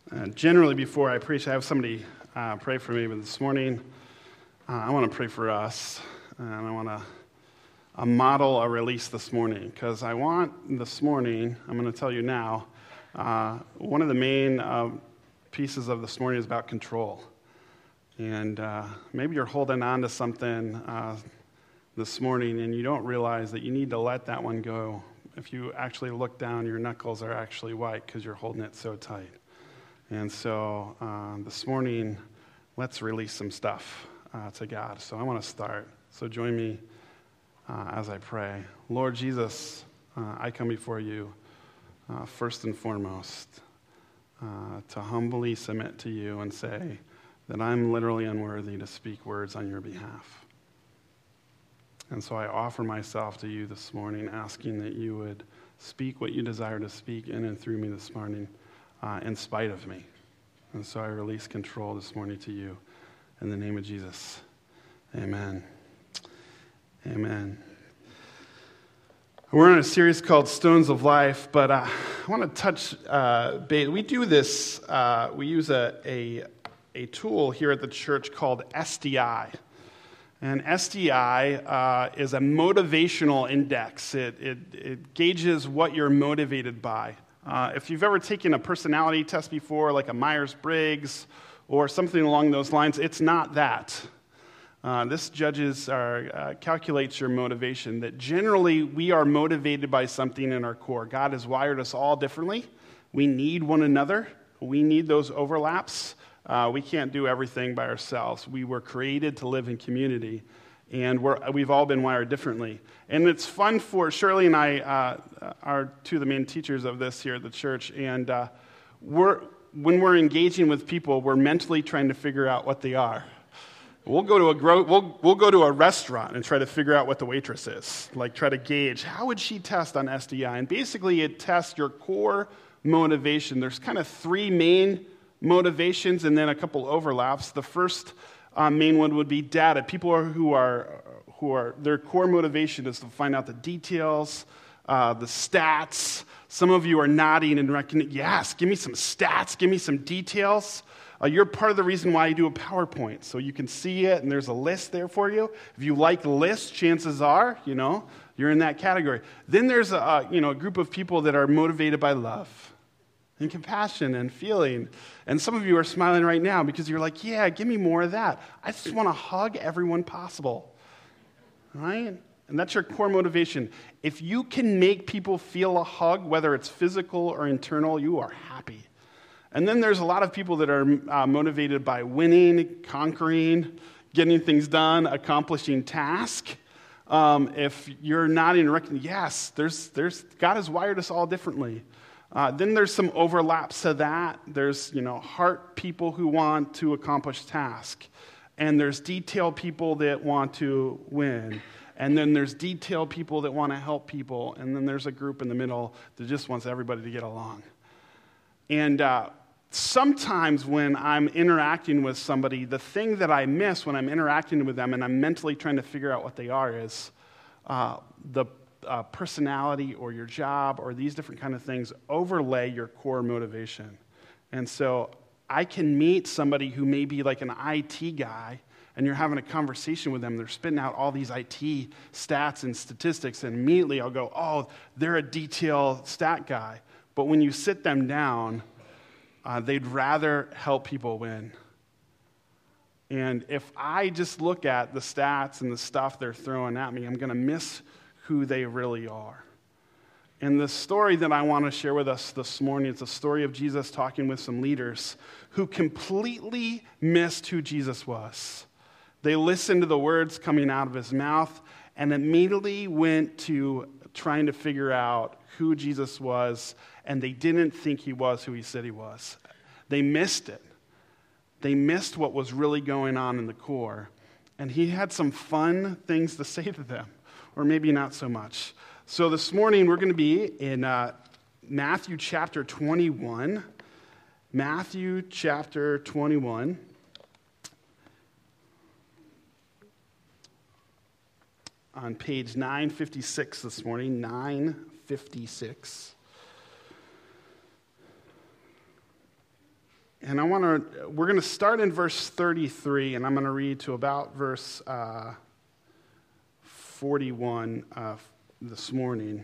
Generally, before I preach, I have somebody pray for me, but this morning, I want to pray for us, and I want to model a release this morning, because I want this morning, I'm going to tell you now, one of the main pieces of this morning is about control. And maybe you're holding on to something this morning, and you don't realize that you need to let that one go. If you actually look down, your knuckles are actually white because you're holding it so tight. And so this morning, let's release some stuff to God. So I want to start. So join me as I pray. Lord Jesus, I come before you first and foremost to humbly submit to you and say that I'm literally unworthy to speak words on your behalf. And so I offer myself to you this morning, asking that you would speak what you desire to speak in and through me this morning, in spite of me. And so I release control this morning to you. In the name of Jesus, amen. Amen. We're on a series called Stones of Life, but I want to touch base. We do this, we use a tool here at the church called SDI. And SDI is a motivational index. It gauges what you're motivated by. If you've ever taken a personality test before, like a Myers-Briggs or something along those lines, it's not that. This calculates your motivation, that generally we are motivated by something in our core. God has wired us all differently. We need one another. We need those overlaps. We can't do everything by ourselves. We were created to live in community, and we've all been wired differently. And it's fun for Shirley and I are two of the main teachers of this here at the church, and when we're engaging with people, we're mentally trying to figure out what they are. We'll go to a restaurant and try to figure out what the waitress is, like try to gauge how would she test on SDI. And basically, it tests your core motivation. There's kind of three main motivations and then a couple overlaps. The first main one would be data. People who are their core motivation is to find out the details, the stats. Some of you are nodding and recognizing, yes, give me some stats, give me some details. You're part of the reason why I do a PowerPoint, so you can see it and there's a list there for you. If you like lists, chances are, you're in that category. Then there's a group of people that are motivated by love and compassion and feeling. And some of you are smiling right now because you're like, yeah, give me more of that. I just want to hug everyone possible, right? And that's your core motivation. If you can make people feel a hug, whether it's physical or internal, you are happy. And then there's a lot of people that are motivated by winning, conquering, getting things done, accomplishing tasks. If you're nodding and recognizing, yes, God has wired us all differently. Then there's some overlaps to that. There's, heart people who want to accomplish tasks. And there's detail people that want to win. And then there's detailed people that want to help people. And then there's a group in the middle that just wants everybody to get along. And sometimes when I'm interacting with somebody, the thing that I miss when I'm interacting with them and I'm mentally trying to figure out what they are is the personality or your job or these different kind of things overlay your core motivation. And so I can meet somebody who may be like an IT guy, and you're having a conversation with them, they're spitting out all these IT stats and statistics, and immediately I'll go, oh, they're a detailed stat guy. But when you sit them down, they'd rather help people win. And if I just look at the stats and the stuff they're throwing at me, I'm going to miss who they really are. And the story that I want to share with us this morning is the story of Jesus talking with some leaders who completely missed who Jesus was. They listened to the words coming out of his mouth and immediately went to trying to figure out who Jesus was, and they didn't think he was who he said he was. They missed it. They missed what was really going on in the core. And he had some fun things to say to them, or maybe not so much. So this morning we're going to be in Matthew chapter 21. Matthew chapter 21. On page 956 this morning, 956. And we're going to start in verse 33, and I'm going to read to about verse 41 this morning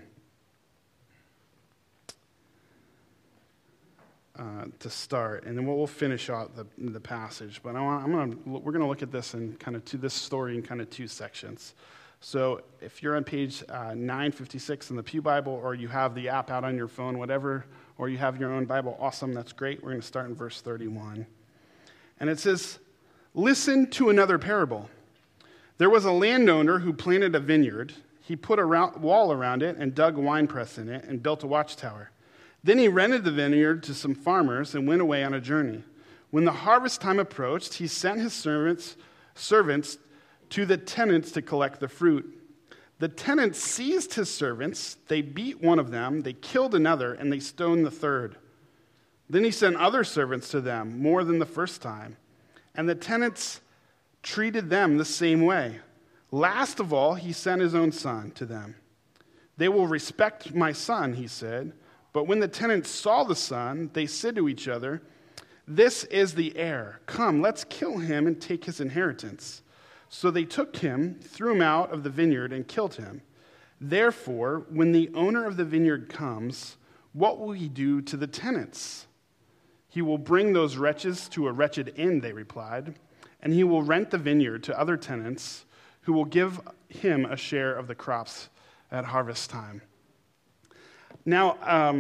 to start. And then we'll finish out the passage. But we're going to look at this in kind of this story in kind of two sections. So if you're on page 956 in the Pew Bible, or you have the app out on your phone, whatever, or you have your own Bible, awesome, that's great. We're going to start in verse 31. And it says, "Listen to another parable. There was a landowner who planted a vineyard. He put a wall around it and dug a winepress in it and built a watchtower. Then he rented the vineyard to some farmers and went away on a journey. When the harvest time approached, he sent his servants to the tenants to collect the fruit. The tenants seized his servants, they beat one of them, they killed another, and they stoned the third. Then he sent other servants to them, more than the first time, and the tenants treated them the same way. Last of all, he sent his own son to them. 'They will respect my son,' he said. But when the tenants saw the son, they said to each other, 'This is the heir. Come, let's kill him and take his inheritance.' So they took him, threw him out of the vineyard, and killed him. Therefore, when the owner of the vineyard comes, what will he do to the tenants?" "He will bring those wretches to a wretched end," they replied, "and he will rent the vineyard to other tenants who will give him a share of the crops at harvest time." Now,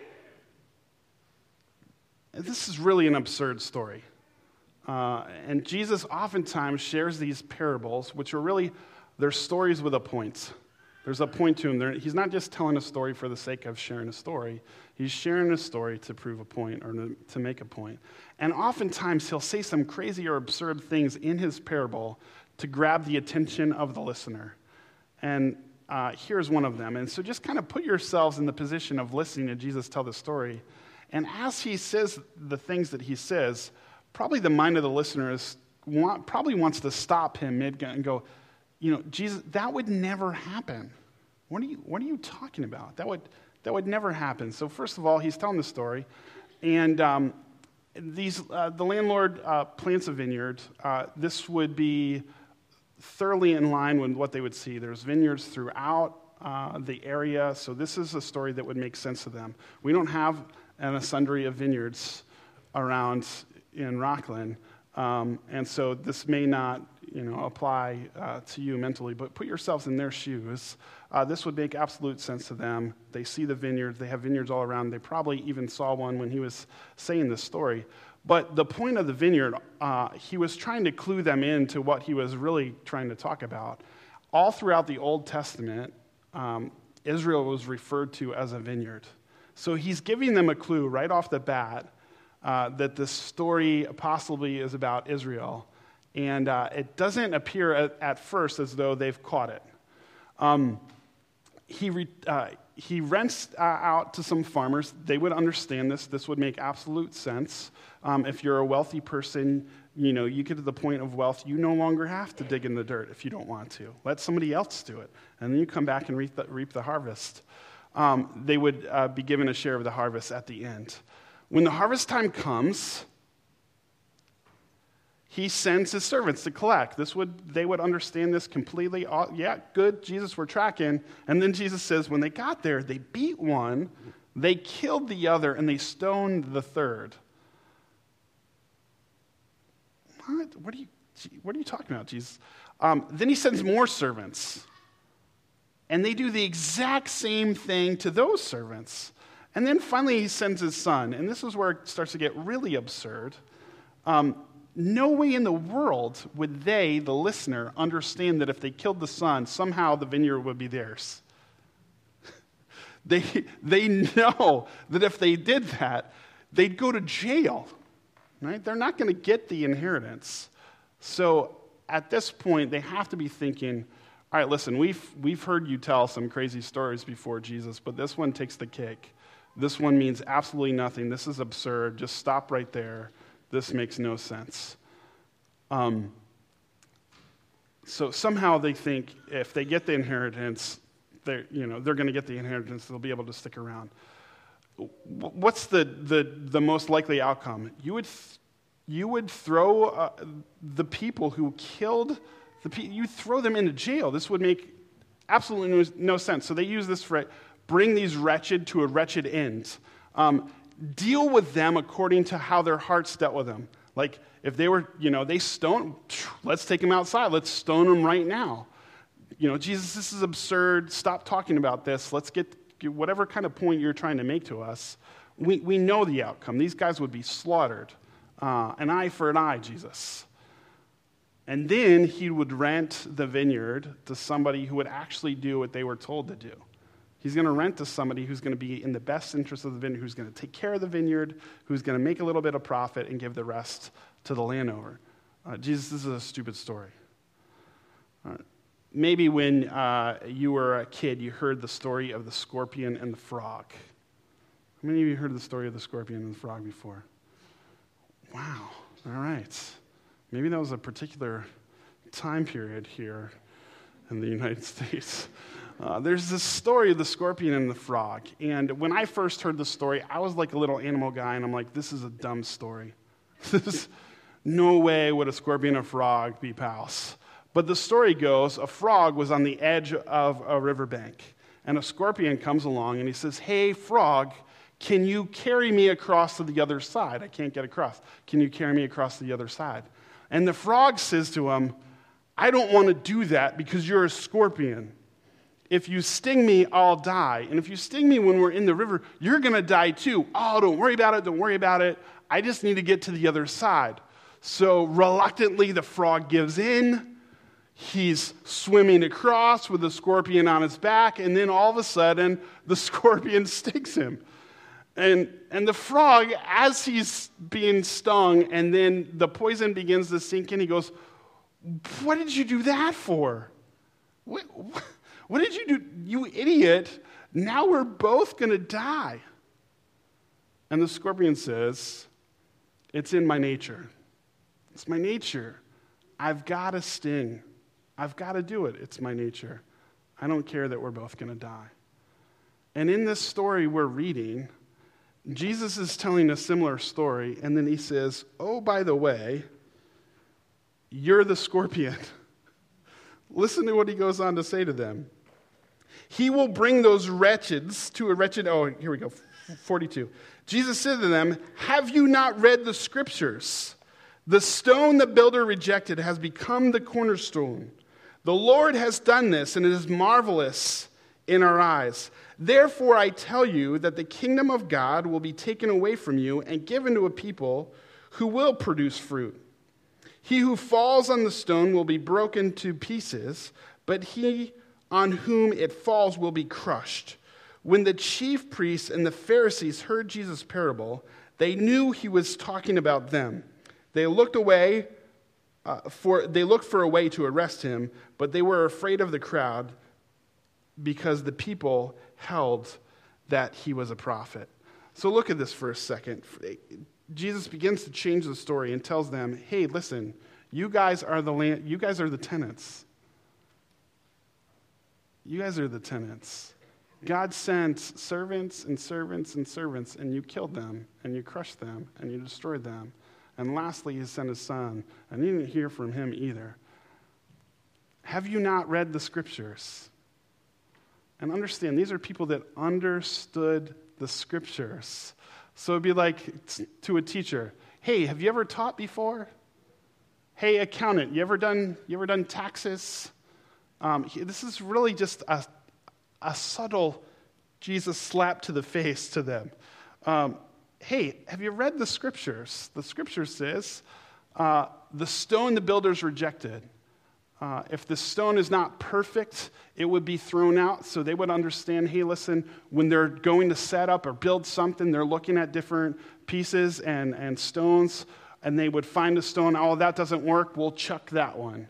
this is really an absurd story. And Jesus oftentimes shares these parables, which are really, they're stories with a point. There's a point to them. He's not just telling a story for the sake of sharing a story. He's sharing a story to prove a point or to make a point. And oftentimes he'll say some crazy or absurd things in his parable to grab the attention of the listener. And here's one of them. And so just kind of put yourselves in the position of listening to Jesus tell the story. And as he says the things that he says, probably the mind of the listener probably wants to stop him mid and go, Jesus, that would never happen. What are you talking about? That would never happen. So first of all, he's telling the story, and the landlord plants a vineyard. This would be thoroughly in line with what they would see. There's vineyards throughout the area, so this is a story that would make sense to them. We don't have an sundry of vineyards around in Rockland, and so this may not apply to you mentally, but put yourselves in their shoes. This would make absolute sense to them. They see the vineyards. They have vineyards all around. They probably even saw one when he was saying this story. But the point of the vineyard, he was trying to clue them into what he was really trying to talk about. All throughout the Old Testament, Israel was referred to as a vineyard. So he's giving them a clue right off the bat that this story possibly is about Israel. And it doesn't appear at first as though they've caught it. He rents out to some farmers. They would understand this. This would make absolute sense. If you're a wealthy person, you get to the point of wealth, you no longer have to dig in the dirt if you don't want to. Let somebody else do it. And then you come back and reap the harvest. They would be given a share of the harvest at the end. When the harvest time comes, he sends his servants to collect. They would understand this completely. Yeah, good, Jesus, we're tracking. And then Jesus says, when they got there, they beat one, they killed the other, and they stoned the third. What are you talking about, Jesus? Then he sends more servants. And they do the exact same thing to those servants. And then finally he sends his son. And this is where it starts to get really absurd. No way in the world would they, the listener, understand that if they killed the son, somehow the vineyard would be theirs. They know that if they did that, they'd go to jail. Right? They're not going to get the inheritance. So at this point, they have to be thinking, all right, listen, we've heard you tell some crazy stories before, Jesus, but this one takes the cake. This one means absolutely nothing. This is absurd. Just stop right there. This makes no sense. So somehow they think if they get the inheritance, they're going to get the inheritance. They'll be able to stick around. what's the most likely outcome? You would throw the people who killed you throw them into jail. This would make absolutely no sense. So they use this phrase, bring these wretched to a wretched end. Deal with them according to how their hearts dealt with them. Like, if they were, they stoned, let's take them outside. Let's stone them right now. Jesus, this is absurd. Stop talking about this. Let's get whatever kind of point you're trying to make to us. We know the outcome. These guys would be slaughtered. An eye for an eye, Jesus. And then he would rent the vineyard to somebody who would actually do what they were told to do. He's going to rent to somebody who's going to be in the best interest of the vineyard, who's going to take care of the vineyard, who's going to make a little bit of profit and give the rest to the landowner. Jesus, this is a stupid story. Maybe when you were a kid, you heard the story of the scorpion and the frog. How many of you heard the story of the scorpion and the frog before? Wow, all right. Maybe that was a particular time period here in the United States. There's this story of the scorpion and the frog. And when I first heard the story, I was like a little animal guy, and I'm like, this is a dumb story. No way would a scorpion and a frog be pals. But the story goes, a frog was on the edge of a riverbank, and a scorpion comes along, and he says, hey, frog, can you carry me across to the other side? I can't get across. Can you carry me across to the other side? And the frog says to him, I don't want to do that because you're a scorpion. If you sting me, I'll die. And if you sting me when we're in the river, you're going to die too. Oh, don't worry about it. Don't worry about it. I just need to get to the other side. So reluctantly, the frog gives in. He's swimming across with the scorpion on his back. And then all of a sudden, the scorpion stings him. And the frog, as he's being stung, and then the poison begins to sink in, he goes, what did you do that for? What did you do? You idiot. Now we're both going to die. And the scorpion says, it's in my nature. It's my nature. I've got to sting. I've got to do it. It's my nature. I don't care that we're both going to die. And in this story we're reading, Jesus is telling a similar story, and then he says, oh, by the way, you're the scorpion. Listen to what he goes on to say to them. He will bring those wretches to a wretched, here we go, 42. Jesus said to them, have you not read the scriptures? The stone the builder rejected has become the cornerstone. The Lord has done this, and it is marvelous in our eyes. Therefore, I tell you that the kingdom of God will be taken away from you and given to a people who will produce fruit. He who falls on the stone will be broken to pieces, but he on whom it falls will be crushed. When the chief priests and the Pharisees heard Jesus' parable, they knew he was talking about them. They looked for a way to arrest him, but they were afraid of the crowd because the people held that he was a prophet. So look at this for a second. Jesus begins to change the story and tells them, hey, listen, you guys are the land, you guys are the tenants. You guys are the tenants. God sent servants and servants and servants, and you killed them, and you crushed them, and you destroyed them. And lastly, he sent his son, and you didn't hear from him either. Have you not read the scriptures? And understand, these are people that understood the scriptures. So it'd be like to a teacher, hey, have you ever taught before? Hey, accountant, you ever done taxes? This is really just a subtle Jesus slap to the face to them. Hey, have you read the scriptures? The scripture says, the stone the builders rejected. If the stone is not perfect, it would be thrown out. So they would understand, hey, listen, when they're going to set up or build something, they're looking at different pieces and stones, and they would find a stone, oh, that doesn't work, we'll chuck that one.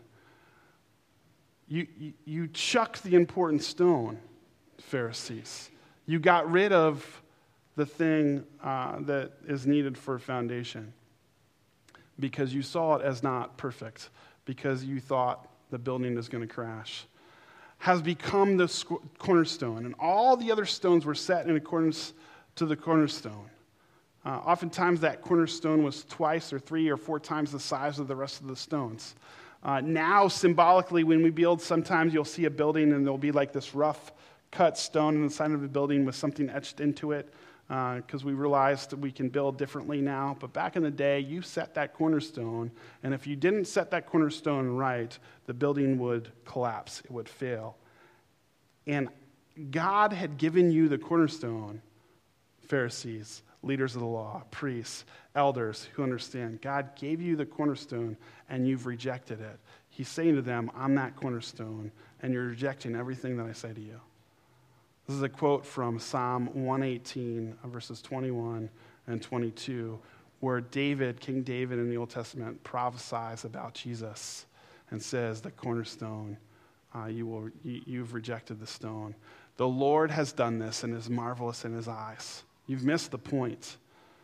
You chucked the important stone, Pharisees. You got rid of the thing that is needed for a foundation because you saw it as not perfect, because you thought the building is going to crash, has become the cornerstone. And all the other stones were set in accordance to the cornerstone. Oftentimes that cornerstone was twice or 3 or 4 times the size of the rest of the stones. Now, symbolically, when we build, sometimes you'll see a building and there'll be like this rough cut stone on the side of the building with something etched into it, because we realized that we can build differently now. But back in the day, you set that cornerstone, and if you didn't set that cornerstone right, the building would collapse. It would fail. And God had given you the cornerstone, Pharisees, leaders of the law, priests, elders who understand. God gave you the cornerstone, and you've rejected it. He's saying to them, I'm that cornerstone, and you're rejecting everything that I say to you. This is a quote from Psalm 118, verses 21 and 22, where King David in the Old Testament prophesies about Jesus and says, the cornerstone, you've rejected the stone. The Lord has done this and is marvelous in his eyes. You've missed the point.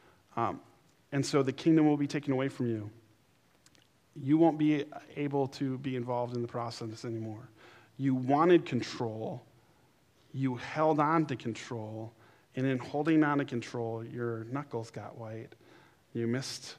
And so the kingdom will be taken away from you. You won't be able to be involved in the process anymore. You wanted control. You held on to control. And in holding on to control, your knuckles got white. You missed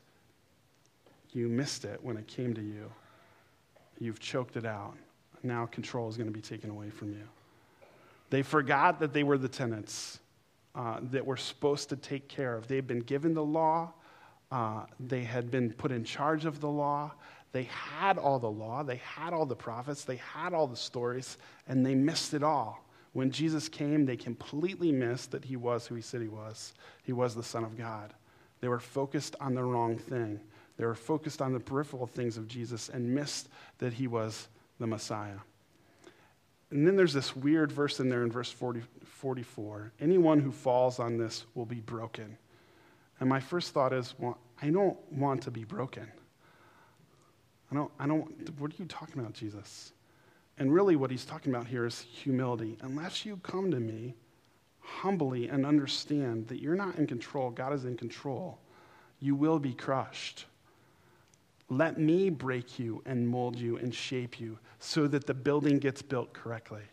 it when it came to you. You've choked it out. Now control is going to be taken away from you. They forgot that they were the tenants that were supposed to take care of. They'd been given the law. They had been put in charge of the law. They had all the law. They had all the prophets. They had all the stories, and they missed it all. When Jesus came, they completely missed that he was who he said he was. He was the Son of God. They were focused on the wrong thing. They were focused on the peripheral things of Jesus and missed that he was the Messiah. And then there's this weird verse in there in verse 44. Anyone who falls on this will be broken. And my first thought is, well, I don't want to be broken. What are you talking about, Jesus? And really what he's talking about here is humility. Unless you come to me humbly and understand that you're not in control, God is in control, you will be crushed. Let me break you and mold you and shape you so that the building gets built correctly.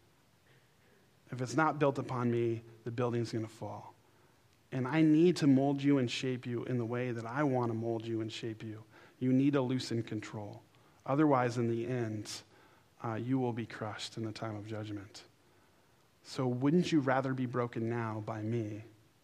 If it's not built upon me, the building's going to fall. And I need to mold you and shape you in the way that I want to mold you and shape you. You need to loosen control. Otherwise, in the end, you will be crushed in the time of judgment. So wouldn't you rather be broken now by me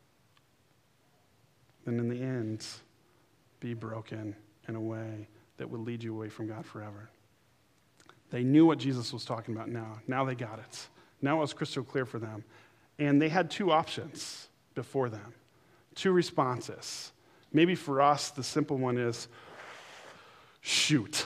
than in the end be broken in a way that would lead you away from God forever? They knew what Jesus was talking about now. Now they got it. Now it was crystal clear for them. And they had 2 options before them, 2 responses. Maybe for us, the simple one is, shoot.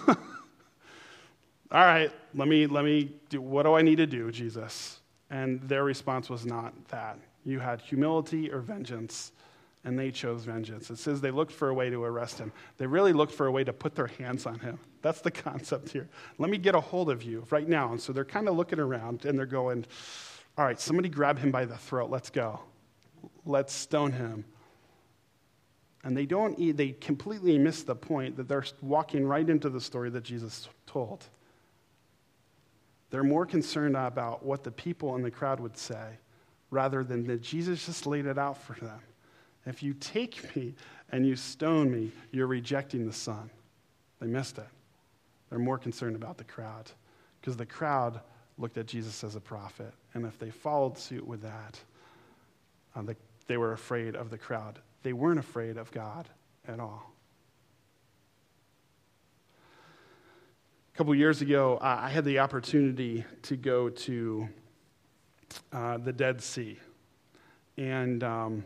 All right, let me do, what do I need to do, Jesus? And their response was not that. You had humility or vengeance, and they chose vengeance. It says they looked for a way to arrest him. They really looked for a way to put their hands on him. That's the concept here. Let me get a hold of you right now. And so they're kind of looking around, and they're going, all right, somebody grab him by the throat. Let's go. Let's stone him. And they completely miss the point that they're walking right into the story that Jesus told. They're more concerned about what the people in the crowd would say rather than that Jesus just laid it out for them. If you take me and you stone me, you're rejecting the Son. They missed it. They're more concerned about the crowd because the crowd looked at Jesus as a prophet. And if they followed suit with that, they were afraid of the crowd. They weren't afraid of God at all. A couple years ago, I had the opportunity to go to the Dead Sea. And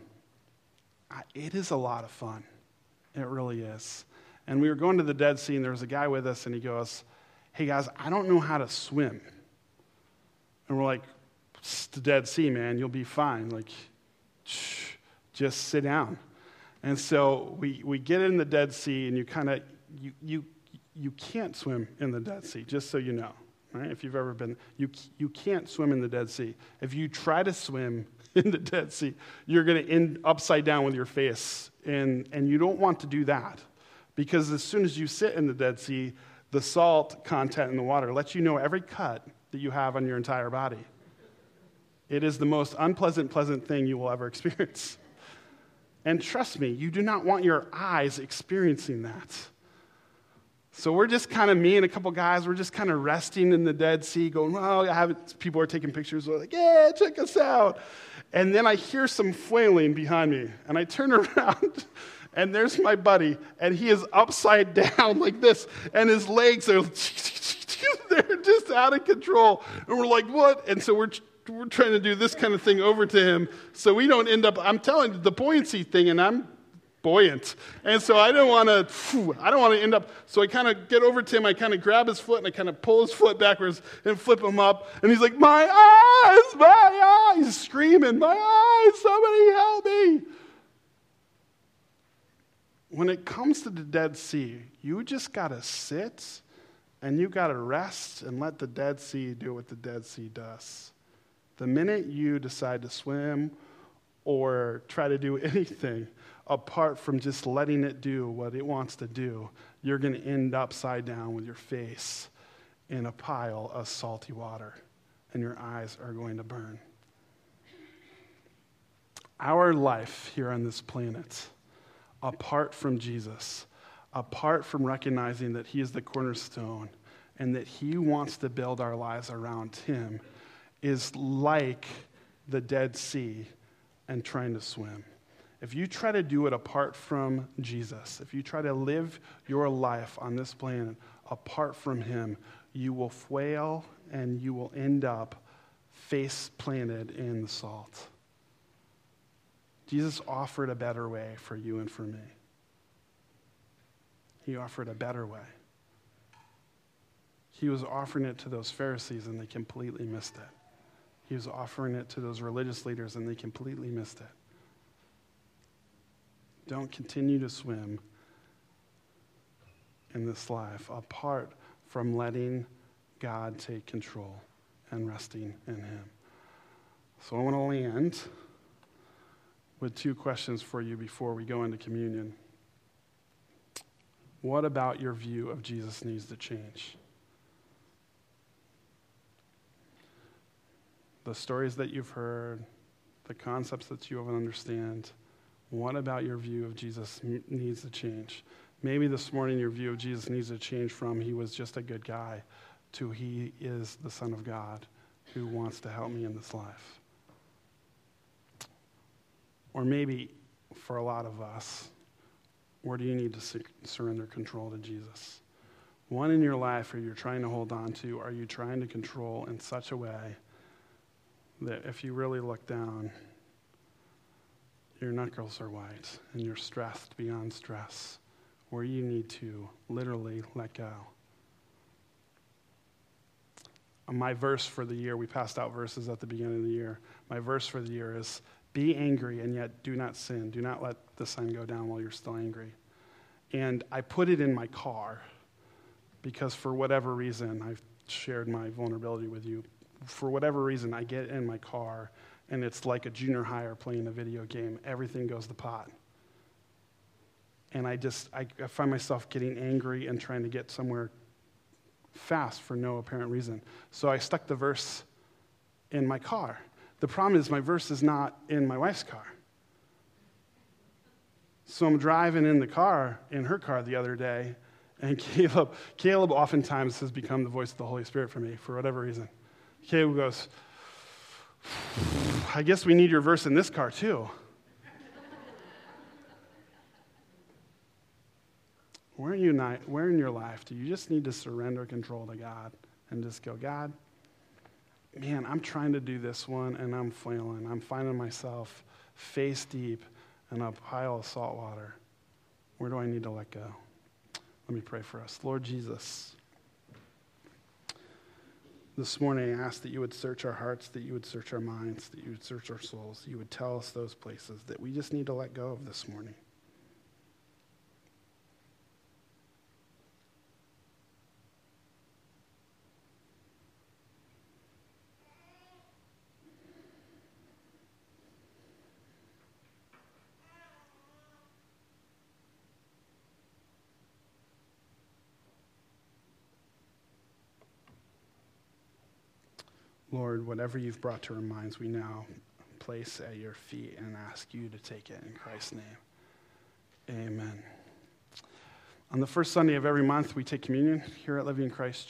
it is a lot of fun. It really is. And we were going to the Dead Sea, and there was a guy with us, and he goes, hey, guys, I don't know how to swim. And we're like, it's the Dead Sea, man. You'll be fine. Like, shh, just sit down. And so we get in the Dead Sea, and you kind of, you can't swim in the Dead Sea, just so you know. Right? If you've ever been, you can't swim in the Dead Sea. If you try to swim in the Dead Sea, you're going to end upside down with your face. And you don't want to do that. Because as soon as you sit in the Dead Sea, the salt content in the water lets you know every cut that you have on your entire body. It is the most unpleasant, pleasant thing you will ever experience. And trust me, you do not want your eyes experiencing that. So we're just kind of, me and a couple guys, we're just kind of resting in the Dead Sea, going, oh, people are taking pictures. We're like, yeah, check us out. And then I hear some flailing behind me, and I turn around, and there's my buddy, and he is upside down like this, and his legs are, they're just out of control. And we're like, what? And so we're trying to do this kind of thing over to him, so we don't end up, I'm telling you, the buoyancy thing, and I'm buoyant. And so I don't want to end up, so I kind of get over to him, I kind of grab his foot, and I kind of pull his foot backwards and flip him up. And he's like, my eyes, he's screaming, my eyes, somebody help me. When it comes to the Dead Sea, you just got to sit and you got to rest and let the Dead Sea do what the Dead Sea does. The minute you decide to swim or try to do anything apart from just letting it do what it wants to do, you're going to end upside down with your face in a pile of salty water, and your eyes are going to burn. Our life here on this planet, apart from Jesus, apart from recognizing that he is the cornerstone and that he wants to build our lives around him, is like the Dead Sea and trying to swim. If you try to do it apart from Jesus, if you try to live your life on this planet apart from him, you will fail and you will end up face planted in the salt. Jesus offered a better way for you and for me. He offered a better way. He was offering it to those Pharisees and they completely missed it. He was offering it to those religious leaders and they completely missed it. Don't continue to swim in this life apart from letting God take control and resting in him. So I want to land with two questions for you before we go into communion. What about your view of Jesus needs to change? The stories that you've heard, the concepts that you haven't understand, what about your view of Jesus needs to change? Maybe this morning your view of Jesus needs to change from he was just a good guy to he is the Son of God who wants to help me in this life. Or maybe for a lot of us, where do you need to surrender control to Jesus? One in your life, or you're trying to hold on to, are you trying to control in such a way that if you really look down, your knuckles are white and you're stressed beyond stress, where you need to literally let go? My verse for the year, we passed out verses at the beginning of the year. My verse for the year is, be angry and yet do not sin. Do not let the sun go down while you're still angry. And I put it in my car because for whatever reason, I've shared my vulnerability with you. For whatever reason, I get in my car and it's like a junior higher playing a video game. Everything goes to pot. And I find myself getting angry and trying to get somewhere fast for no apparent reason. So I stuck the verse in my car. The problem is my verse is not in my wife's car. So I'm driving in her car the other day, and Caleb oftentimes has become the voice of the Holy Spirit for me for whatever reason. Caleb goes, I guess we need your verse in this car too. Where in your life do you just need to surrender control to God and just go, God, man, I'm trying to do this one and I'm flailing. I'm finding myself face deep in a pile of salt water. Where do I need to let go? Let me pray for us. Lord Jesus, this morning I ask that you would search our hearts, that you would search our minds, that you would search our souls. You would tell us those places that we just need to let go of this morning. Lord, whatever you've brought to our minds, we now place at your feet and ask you to take it in Christ's name. Amen. On the first Sunday of every month, we take communion here at Living in Christ